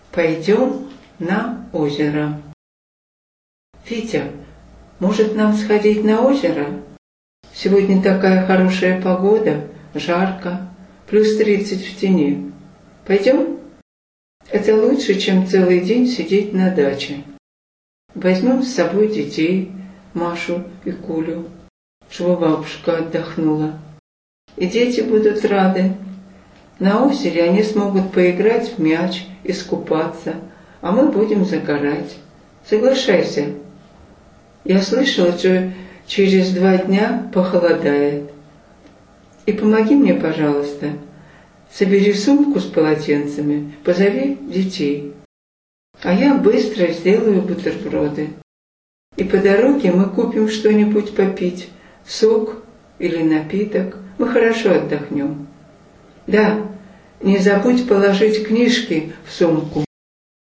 Пойдем на озеро. Витя, может нам сходить на озеро? Сегодня такая хорошая погода, жарко, плюс 30 в тени. Пойдем? Это лучше, чем целый день сидеть на даче. Возьмем с собой детей, Машу и Колю, чтобы бабушка отдохнула. И дети будут рады. На озере они смогут поиграть в мяч, искупаться, а мы будем загорать. Соглашайся. Я слышала, что через 2 дня похолодает. И помоги мне, пожалуйста. Собери сумку с полотенцами, позови детей. А я быстро сделаю бутерброды. И по дороге мы купим что-нибудь попить, сок или напиток. Мы хорошо отдохнем. Да, не забудь положить книжки в сумку.